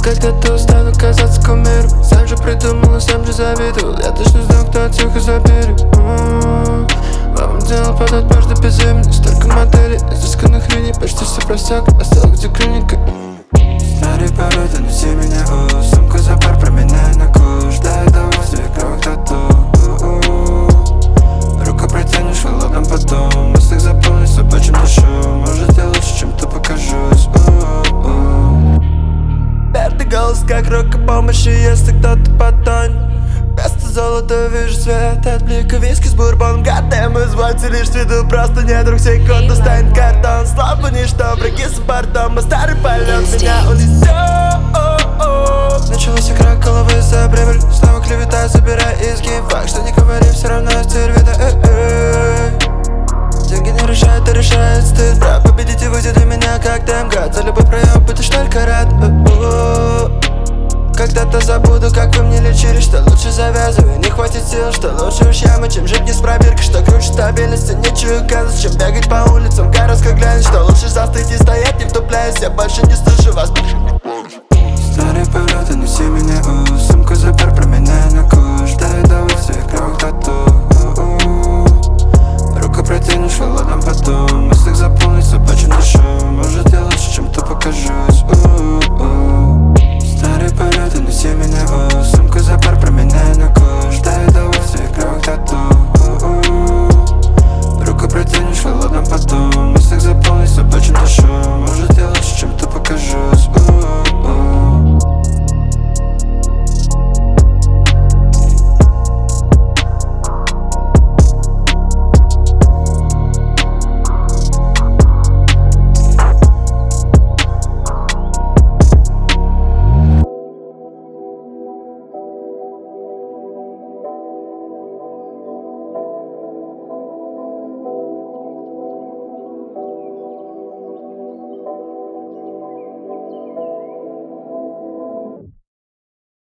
Когда-то устану казаться кумиром. Сам же придумал и сам же завидовал. Я точно знал, кто от всех изобилий. Мама делал подать между безумный. Столько моделей, изысканных линий. Почти все просек, осталось где клиника. Старые породы, но все меня сумка за пар, променяю на куш. Дай удовольствие, кровь тату. Руку протянешь холодным потом. Мыслях заполнить собачьим душом. Может я лучше, чем ты покажусь. Пятый голос, как рука помощи, если кто-то потонет. Вместо золота вижу свет от блика виски с бурбоном. Готэм, извольте лишь с виду, просто не друг. Секунду станет картон, слабо ничто, враги с бортом. А старый полет меня унесет. Началась игра головы за прибыль. Снова клевета, забирай изги. Факт, что не говори, все равно стиль вида. Деньги не решают, а решает стыд. Прав победить и выйти для меня как ДМГ. За любой проеб, будешь только рад. Когда-то забуду, как вы мне лечили, что лучше завязывай, не хватит сил, что лучше уж ямы, чем жить не с пробиркой, что круче стабильности, нечего казать, чем бегать по улицам, гороздко глянуть, что лучше застыть и стоять, не вдупляясь, я больше не